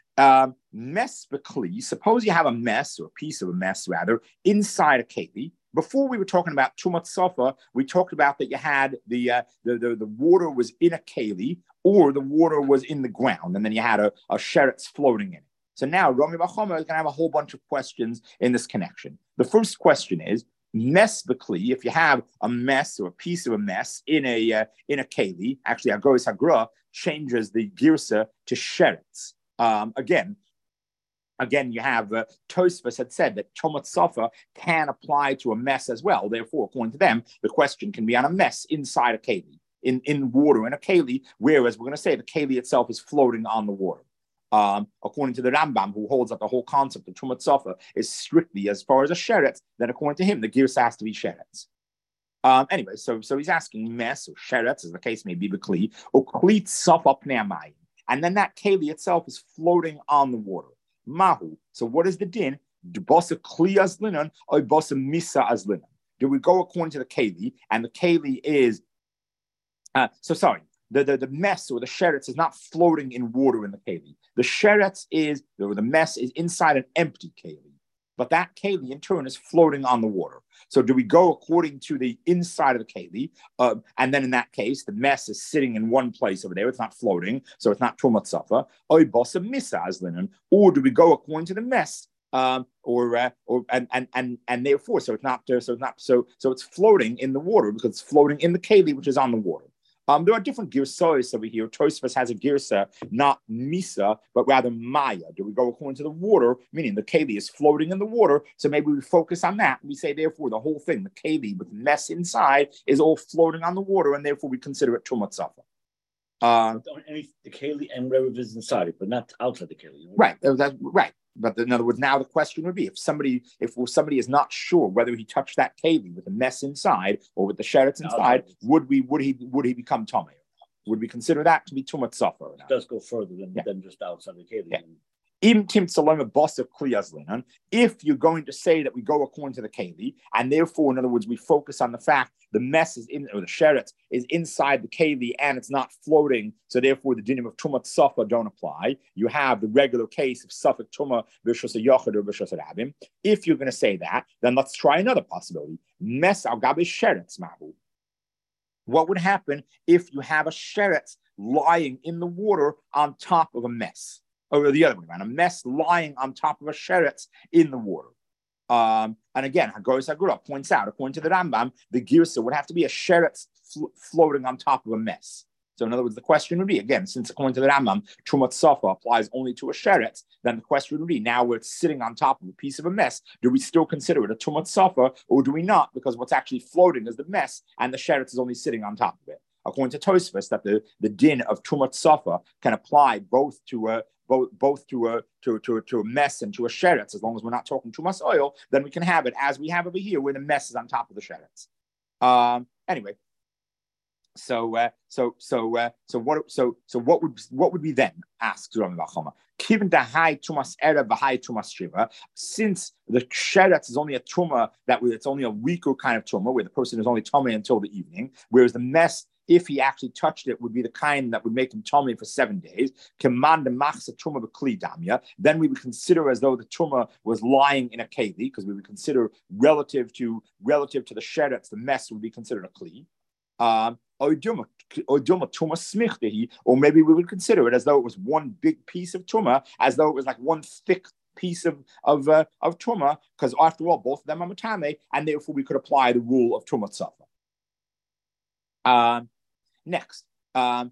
Mess bekli. Suppose you have a mess, or a piece of a mess rather, inside a keli. before we were talking about Tumat Sofa, we talked about that you had the water was in a keli or the water was in the ground, and then you had a sheretz floating in it. So now Rami Bachoma is going to have a whole bunch of questions in this connection. The first question is, mess b'kli, if you have a mess or a piece of a mess in a keli, actually Agoris Hagra changes the girsa to sheretz. Again, you have Tosfos had said that Tumat Sofa can apply to a mess as well. Therefore, according to them, the question can be on a mess inside a keli, in water in a keli, whereas we're going to say the keli itself is floating on the water. According to the Rambam, who holds up the whole concept of Tumat Sofa is strictly as far as a sheretz, then according to him, the girsa has to be sheretz. Anyway, so he's asking mess or sheretz, as the case may be, b'kli, or kli sofa pnei hamayim, and then that keli itself is floating on the water. Mahu. So what is the din? Do bosa kli as linon or bosa misa as linon? Do we go according to the keli, and the keli is the mess or the sheretz is not floating in water in the keli. The sheretz is, or the mess is inside an empty keli, but that keli in turn is floating on the water. So do we go according to the inside of the keli, and then in that case the mess is sitting in one place over there, it's not floating, so it's not Tumat Sofa, or bosa misa as linen, or do we go according to the mess, and therefore so it's floating in the water because it's floating in the keli which is on the water. There are different girsas over here. Tosfos has a girsa, not misa, but rather maya. Do we go according to the water, meaning the keli is floating in the water? So maybe we focus on that. We say, therefore, the whole thing, the keli with the mess inside, is all floating on the water, and therefore we consider it Tumat Sofa. The keli and whatever is inside it, but not outside the keli. Right. That's right. But in other words, now the question would be: if somebody is not sure whether he touched that keli with the mess inside or with the sheretz inside, would he become tamei? Would we consider that to be Tumat Sofa? It does go further than just outside the keli. Yeah. If you're going to say that we go according to the keli, and therefore, in other words, we focus on the fact the mess is in, or the sheretz is inside the keli and it's not floating, so therefore the dinim of Tumat Sofa don't apply. You have the regular case of Safek Tuma b'shus yochid or b'shus rabim. If you're going to say that, then let's try another possibility. Mess al gabe sheretz mahu. What would happen if you have a sheretz lying in the water on top of a mess? Or the other way around, a mess lying on top of a sheretz in the water. And again, Hagoros Hagura points out, according to the Rambam, the girsa would have to be a sheretz floating on top of a mess. So in other words, the question would be, again, since according to the Rambam, Tumat Sofa applies only to a sheretz, then the question would be, now where it's sitting on top of a piece of a mess, do we still consider it a Tumat Sofa or do we not? Because what's actually floating is the mess and the sheretz is only sitting on top of it. According to Tosfos, that the din of Tumat Sofa can apply both to a mess and to a sheretz, as long as we're not talking tumas oil, then we can have it as we have over here, where the mess is on top of the sheretz. Anyway, so what would we then ask Rami Bachoma? Given the high tumas erev, high tumas shiva, since the sheretz is only a tuma it's only a weaker kind of tuma, where the person is only tummy until the evening, whereas the mess, if he actually touched it, would be the kind that would make him tummy for 7 days. Then we would consider as though the tumah was lying in a keli, because we would consider relative to the sheretz, the mess would be considered a kli. Or maybe we would consider it as though it was one big piece of tumah, as though it was like one thick piece of tumah, because after all, both of them are matame, and therefore we could apply the rule of Tumat Sofa. Next, if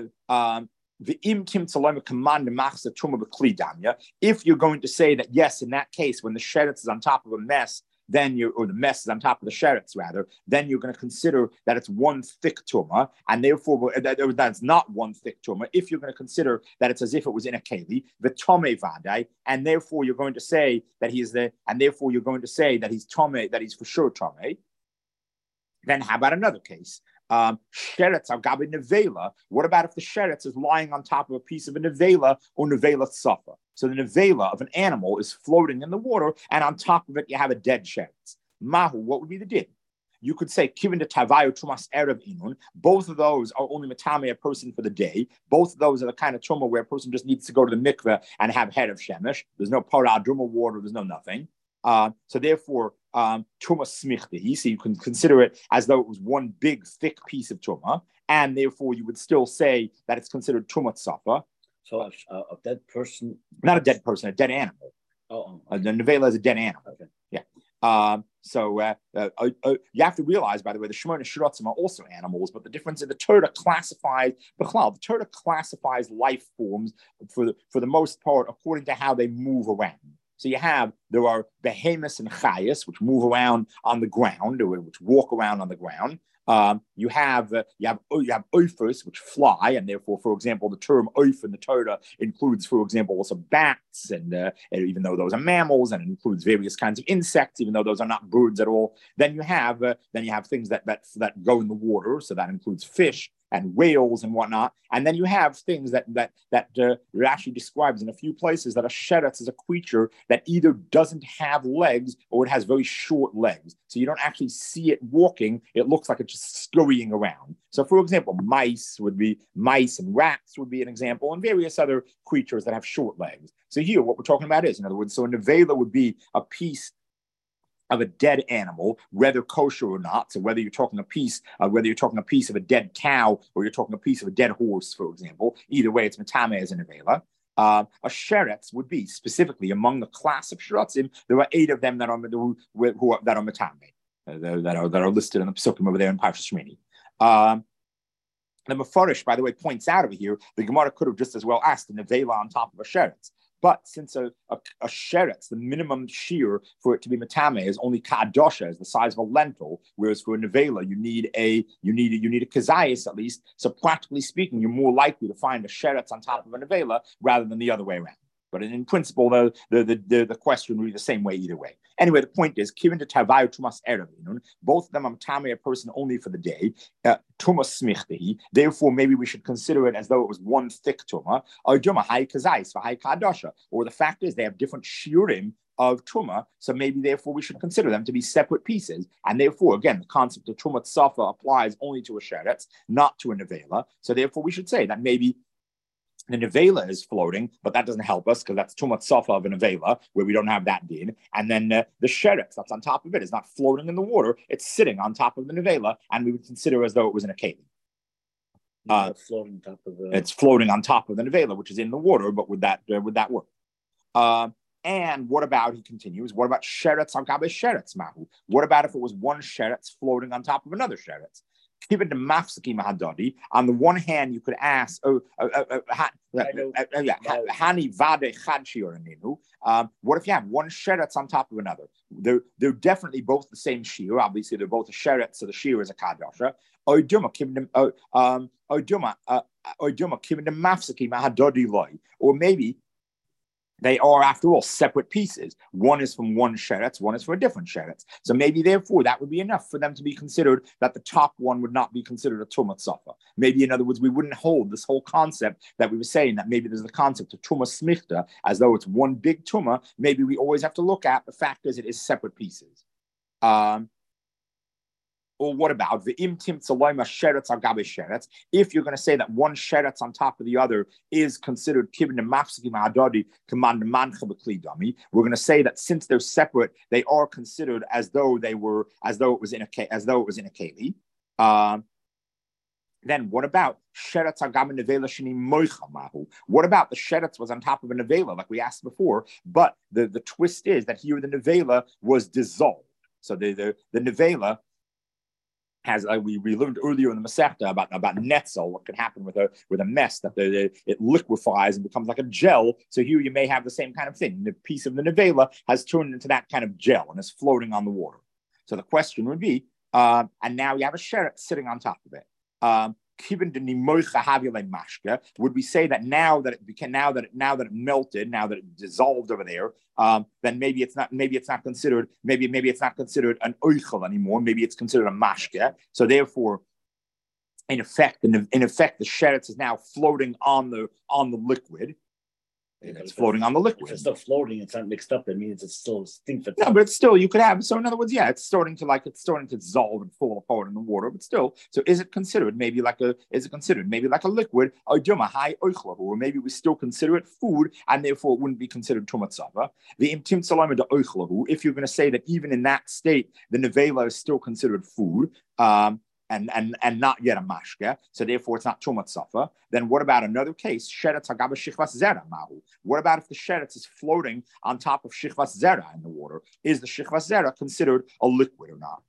you're going to say that yes, in that case, when the sheretz is on top of a mess, or the mess is on top of the sheretz rather, then you're going to consider that it's one thick tumah, and therefore that's not one thick tumah. If you're going to consider that it's as if it was in a keli, the tomei vadai, and therefore you're going to say that he's tomei, that he's for sure tomei. Then how about another case? Sheretz al gabi nevela. What about if the sheretz is lying on top of a piece of a nevela or nevela safa? So the nevela of an animal is floating in the water, and on top of it you have a dead sheretz. Mahu, what would be the din? You could say kivin de tavayu tumas erev inun. Both of those are only matame a person for the day. Both of those are the kind of tumah where a person just needs to go to the mikveh and have head of shemesh. There's no parah duma water. There's no nothing. So therefore, Tuma smichtahi, so you can consider it as though it was one big thick piece of tuma, and therefore you would still say that it's considered tuma tsafa. So a dead person, not a dead person, a dead animal. The nevela is a dead animal. Okay. Yeah. So you have to realize, by the way, the Shemona Shiratzim are also animals, but the difference is the Torah classifies life forms for the most part according to how they move around. So there are behemoths and chayas, which move around on the ground, or which walk around on the ground. You have oifers, which fly, and therefore, for example, the term oif in the Torah includes, for example, also bats, and even though those are mammals, and it includes various kinds of insects, even though those are not birds at all. Then you have things that go in the water, so that includes fish and whales and whatnot. And then you have things that Rashi describes in a few places that a sheretz is a creature that either doesn't have legs or it has very short legs. So you don't actually see it walking. It looks like it's just scurrying around. So for example, mice and rats would be an example, and various other creatures that have short legs. So here what we're talking about is, in other words, so a nevela would be a piece of a dead animal, whether kosher or not. So whether you're talking a piece of a dead cow or you're talking a piece of a dead horse, for example, either way, it's matame as a nevela. A sheretz would be specifically among the class of sheratzim. There are 8 of them that are matame, that are listed in the Pesukim over there in Parshas Shmini. The Mefarish, by the way, points out over here the Gemara could have just as well asked a nevela on top of a sheretz. But since a sheretz, the minimum shear for it to be matame is only ka'adosha, is the size of a lentil, whereas for a nevela you need a kazayas at least. So practically speaking, you're more likely to find a sheretz on top of a nevela rather than the other way around. But in principle, the question would be the same way either way. Anyway, the point is, kiven to tavayu tumas erev, both of them are matame a person only for the day. Tumas smichtahi. Therefore, maybe we should consider it as though it was one thick tuma. Or duma hay kazais for hay kadasha. Or the fact is, they have different shiurim of tuma, so maybe therefore we should consider them to be separate pieces. And therefore, again, the concept of tumat safa applies only to a sheretz, not to a nevela. So therefore, we should say that maybe the nevela is floating, but that doesn't help us because that's tumat safa of a nevela, where we don't have that din. And then the sheretz that's on top of it is not floating in the water; it's sitting on top of the nevela, and we would consider as though it was in a keli. It's floating on top of the nevela, which is in the water, but would that work? And what about, he continues, what about sheretz on gabe sheretz mahu? What about if it was one sheretz floating on top of another sheretz? Given the mafsaki mahadadi, on the one hand, you could ask, hani vade chad. What if you have one sheretz on top of another? They're definitely both the same shear. Obviously, they're both a sheretz, so the shear is a kadasha. Or maybe they are, after all, separate pieces. One is from one sheretz, one is for a different sheretz. So maybe, therefore, that would be enough for them to be considered that the top one would not be considered a tumat safa. Maybe, in other words, we wouldn't hold this whole concept that we were saying, that maybe there's the concept of tuma smichta, as though it's one big tuma. Maybe we always have to look at the fact is it is separate pieces. Or what about the imtim tzaloima sheretz al gabe sheretz? If you're going to say that one sheretz on top of the other is considered kibn mafsiki ma'adadi command mancha b'kli dami, we're going to say that since they're separate, they are considered as though it was in a keli. Then what about sheretz agam nevela sheni moicha mahu? What about the sheretz was on top of a nevela, like we asked before? But the twist is that here the nevela was dissolved. So the nevela has, we learned earlier in the Masechta about netzel, what can happen with a mess, that it liquefies and becomes like a gel. So here you may have the same kind of thing. The piece of the nevela has turned into that kind of gel and is floating on the water. So the question would be, and now you have a sheretz sitting on top of it. Would we say that now that it melted, now that it dissolved over there, then maybe it's not considered an oichel anymore. Maybe it's considered a mashke. So therefore, in effect, the sheretz is now floating on the liquid. It's floating on the liquid. If it's still floating, it's not mixed up. That means it's still distinct. No, but it's still, you could have, so in other words, yeah, it's starting to dissolve and fall apart in the water, but still, so is it considered maybe like a liquid, or maybe we still consider it food, and therefore it wouldn't be considered tumatzava. If you're going to say that even in that state, the nevela is still considered food, and not yet a mashke, so therefore it's not tumat safa. Then what about another case? Sheretz hagaba shichvas zera mahu. What about if the sheretz is floating on top of shichvas zera in the water? Is the shichvas zera considered a liquid or not?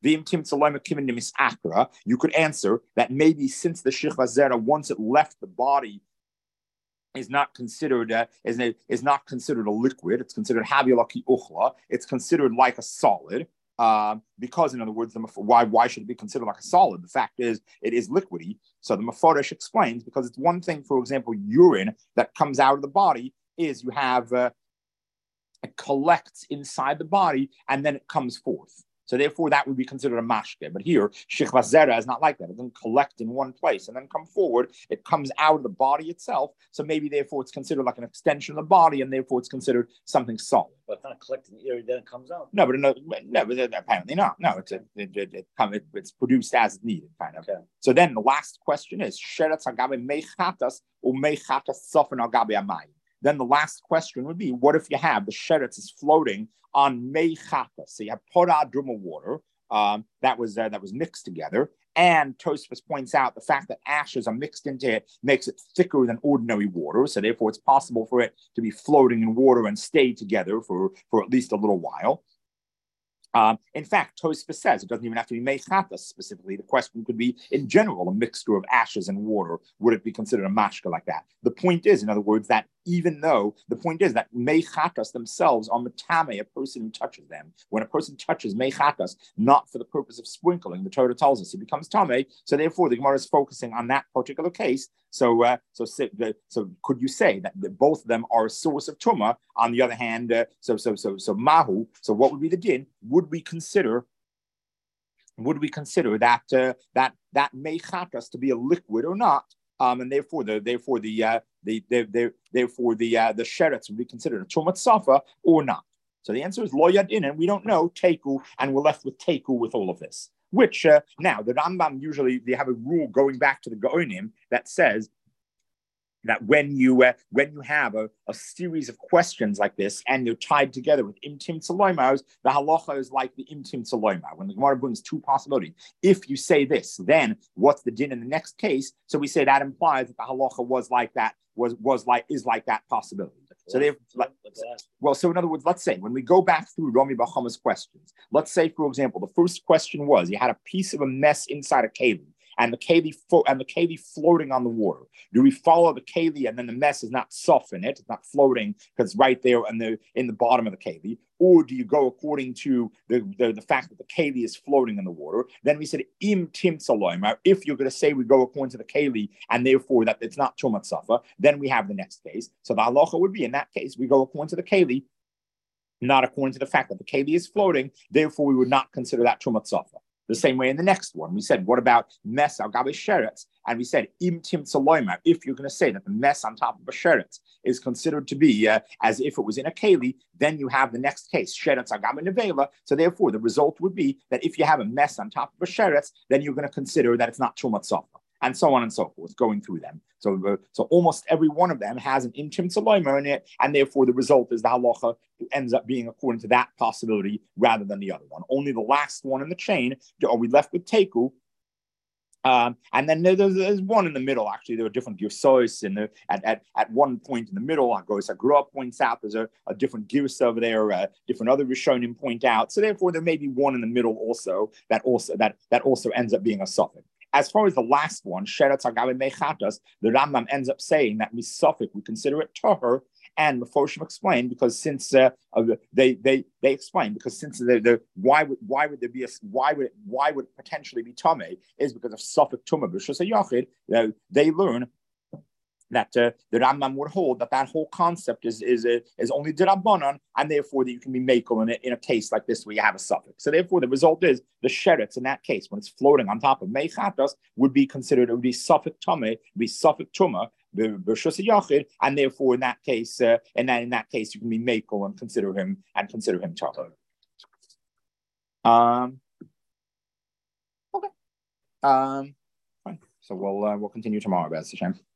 You could answer that maybe since the shichvas zera, once it left the body, is not considered a liquid. It's considered havilaki uchla. It's considered like a solid. Because, in other words, why should it be considered like a solid? The fact is, it is liquidy. So the Mefarish explains, because it's one thing, for example, urine that comes out of the body is you have, it collects inside the body and then it comes forth. So therefore, that would be considered a mashke. But here, shichvas zera is not like that. It doesn't collect in one place and then come forward. It comes out of the body itself. So maybe, therefore, it's considered like an extension of the body, and therefore it's considered something solid. But it's not collecting the area, then it comes out. No, but apparently not. No, it's produced as needed, kind of. Okay. So then the last question is, sheretz agabe mechatas or mechatas sofen agabe amai. Then the last question would be, what if you have the sheretz is floating on meichata? So you have porad druma water that was mixed together, and Tosfos points out the fact that ashes are mixed into it makes it thicker than ordinary water. So therefore, it's possible for it to be floating in water and stay together for at least a little while. In fact, Tosfos says it doesn't even have to be meichatas specifically. The question could be, in general, a mixture of ashes and water. Would it be considered a mashka like that? The point is, in other words, that meichatas themselves are matame, a person who touches them. When a person touches meichatas, not for the purpose of sprinkling, the Torah tells us he becomes tame. So therefore, the Gemara is focusing on that particular case. So could you say that both of them are a source of tuma? On the other hand, so mahu. So what would be the din? Would we consider that meichatas to be a liquid or not? And therefore the sheretz would be considered a tumat safa or not. So the answer is lo yadin, and we don't know teku, and we're left with teku with all of this. Which now the Rambam usually they have a rule going back to the Gaonim that says that when you have a series of questions like this and you're tied together with imtim tzaloimos, the halacha is like the imtim tzaloima. When the Gemara brings two possibilities, if you say this, then what's the din in the next case? So we say that implies that the halacha was like that possibility. So so in other words, let's say when we go back through Rami Bachama's questions, let's say, for example, the first question was you had a piece of a mess inside a keli, and the keli floating on the water. Do we follow the keli and then the mess is not soft in it, it's not floating because it's right there in the bottom of the keli? Or do you go according to the fact that the keli is floating in the water? Then we said im tim saloim. If you're going to say we go according to the keli and therefore that it's not tumat safa, then we have the next case. So the halacha would be in that case we go according to the keli, not according to the fact that the keli is floating. Therefore, we would not consider that tumat safa. The same way in the next one, we said, what about mess al gabe sheretz? And we said, im tim tzaloima. If you're going to say that the mess on top of a sheretz is considered to be as if it was in a keli, then you have the next case, sheretz al gabe nevela. So therefore, the result would be that if you have a mess on top of a sheretz, then you're going to consider that it's not tumat safa, and so on and so forth, going through them. So almost every one of them has an imtim tzaloima in it, and therefore the result is the halacha ends up being according to that possibility rather than the other one. Only the last one in the chain are we left with teku. And then there's one in the middle. Actually, there are different girsos at one point in the middle. Agro points out there's a different girsa over there. Different other Rishonim point out. So therefore, there may be one in the middle also that also ends up being a suffix. As far as the last one, sheretz agabe mechatas, the Rambam ends up saying that misafik we consider it tahor, and Meforshim explained because since they explain because since why would it potentially be tameh is because of safek tumah b'shus hayachid. They learn that the Rambam would hold that whole concept is only d'Rabbanan, and therefore that you can be makel in a case like this where you have a suffix. So therefore, the result is the sheretz in that case when it's floating on top of meichatas would be considered, it would be suffix tameh, be suffix tuma, b'rshus yachid, and therefore in that case, you can be makel and consider him tahor. Okay. Fine. So we'll continue tomorrow, B'ez Hashem.